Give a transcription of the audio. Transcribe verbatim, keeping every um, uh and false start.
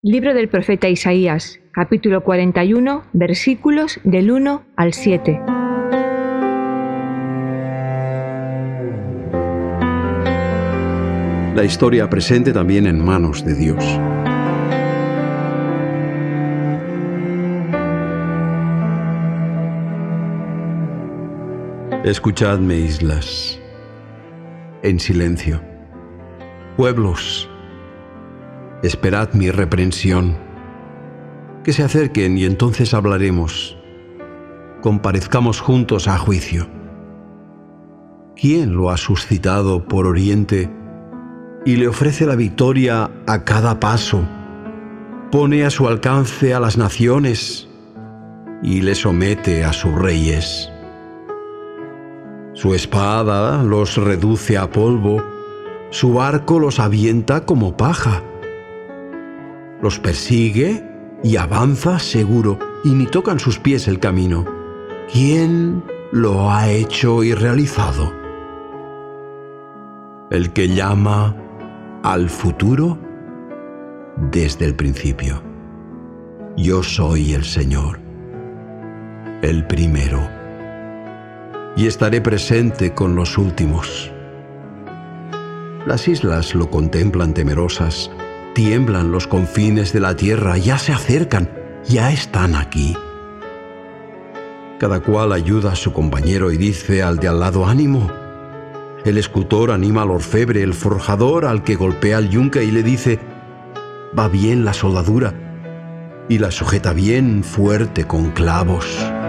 Libro del profeta Isaías, capítulo cuarenta y uno, versículos del uno al siete. La historia presente también en manos de Dios. Escuchadme, islas, en silencio. Pueblos, esperad mi reprensión. Que se acerquen y entonces hablaremos. Comparezcamos juntos a juicio. ¿Quién lo ha suscitado por oriente y le ofrece la victoria a cada paso? Pone a su alcance a las naciones y le somete a sus reyes. Su espada los reduce a polvo, su arco los avienta como paja. Los persigue y avanza seguro, y ni tocan sus pies el camino. ¿Quién lo ha hecho y realizado? El que llama al futuro desde el principio. Yo soy el Señor, el primero, y estaré presente con los últimos. Las islas lo contemplan temerosas, tiemblan los confines de la tierra, ya se acercan, ya están aquí. Cada cual ayuda a su compañero y dice al de al lado: ánimo. El escultor anima al orfebre, el forjador al que golpea el yunque y le dice: va bien la soldadura, y la sujeta bien fuerte con clavos.